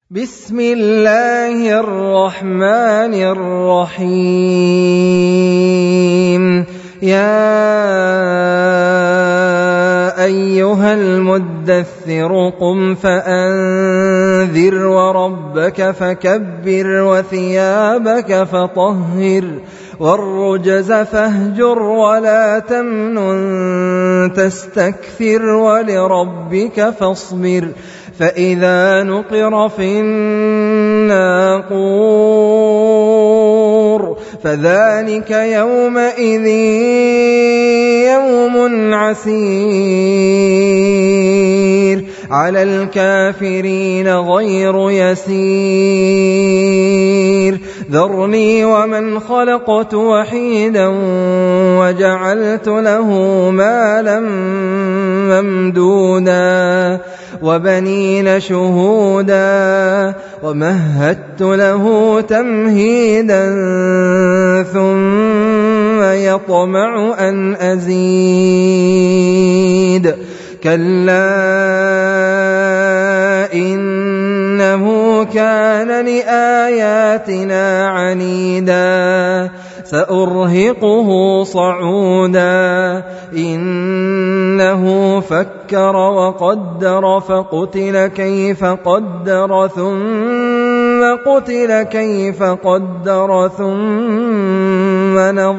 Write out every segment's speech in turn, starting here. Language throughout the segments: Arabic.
بسم الله الرحمن الرحيم يا أيها المدثر قم فأنذر وربك فكبر وثيابك فطهر والرجز فاهجر ولا تمنن تستكثر ولربك فاصبر فإذا نقر في الناقور فذلك يومئذ يوم عسير على الكافرين غير يسير ذرني ومن خلقت وحيدا وجعلت له مالا ممدودا وبنين شهودا ومهدت له تمهيدا ثم يطمع أن أزيد كلا إنه كان لآياتنا عنيدا سأرهقه صعودا إنه فكر وقدر فقتل كيف قدر ثم قتل كيف قدر ثم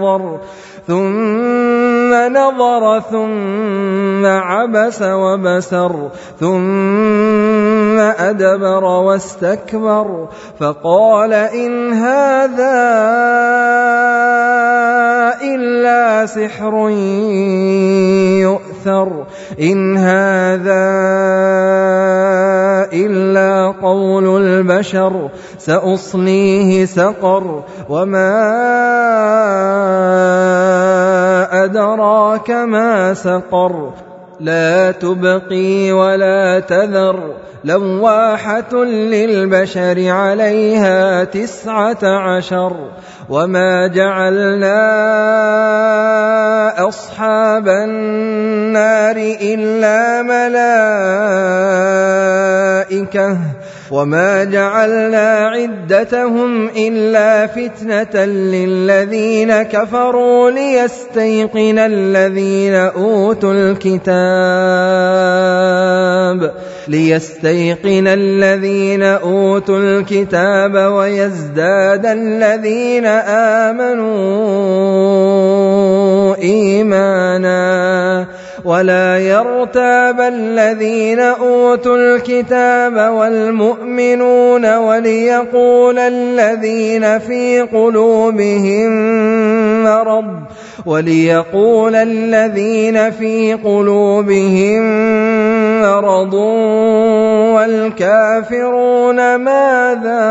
نظر ثم عبس وبسر ثم أدبر واستكبر فقال إن هذا إلا سحر يؤثر إن هذا إلا قول البشر سأصليه سقر وما أدراك ما سقر لا تبقي ولا تذر لواحة للبشر عليها 19 وما جعلنا أصحاب النار إلا ملائكة وما جعلنا عدتهم إلا فتنة للذين كفروا ليستيقن الذين أوتوا الكتاب ويزداد الذين آمنوا إيمانا ولا يرتاب الذين أوتوا الكتاب والمؤمنون وليقول الذين في قلوبهم مرض والكافرون ماذا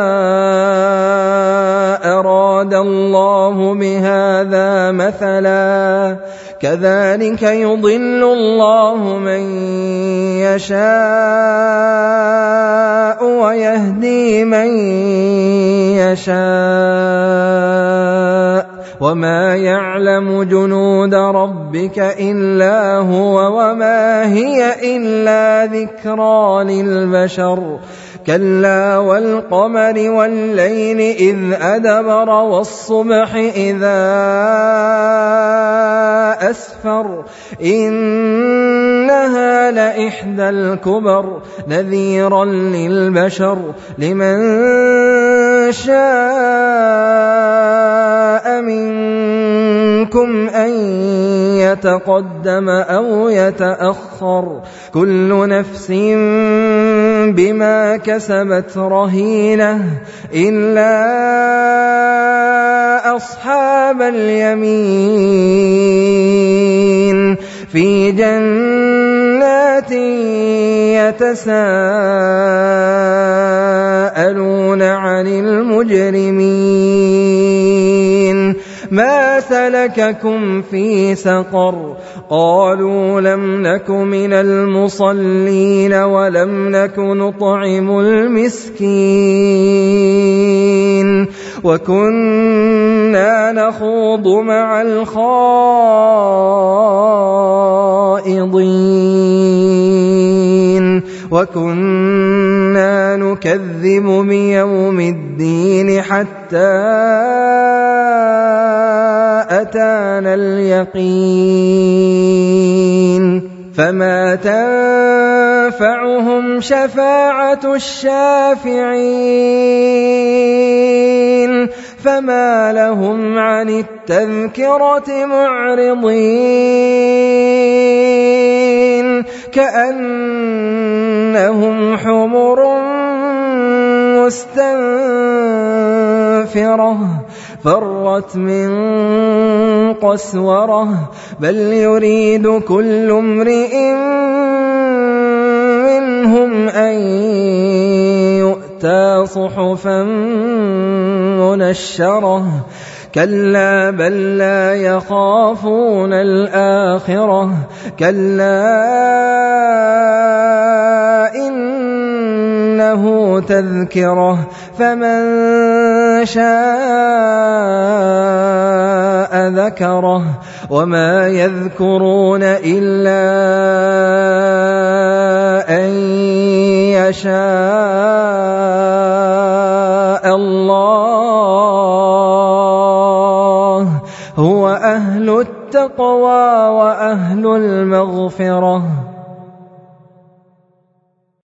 أراد الله بهذا مثلا كذلك يضل الله من يشاء ويهدي من يشاء وما يعلم جنود ربك إلا هو وما هي إلا ذكرى للبشر كلا والقمر والليل إذ أدبر والصبح إذا أسفر إنها لإحدى الكبر نذيرا للبشر لمن شاء منكم أن يتقدم أو يتأخر كل نفس بما كسبت رهينة إلا أصحاب اليمين في جنات يتساءلون عن المجرمين ما سلككم في سقر قالوا لم نك من المصلين ولم نك نطعم المسكين وكنا نخوض مع الخائضين وكنا نكذب بيوم الدين حتى أتانا اليقين فما تنفعهم شفاعة الشافعين فما لهم عن التذكرة معرضين كأنهم حمر مستنفرة فرت من قسورة بل يريد كل امرئ منهم أن يؤتى صحفا منشرة كلا بل لا يخافون الآخرة كلا إنه تذكرة فمن شاء ذكره وما يذكرون إلا أن يشاء الله هو أهل التقوى وأهل المغفرة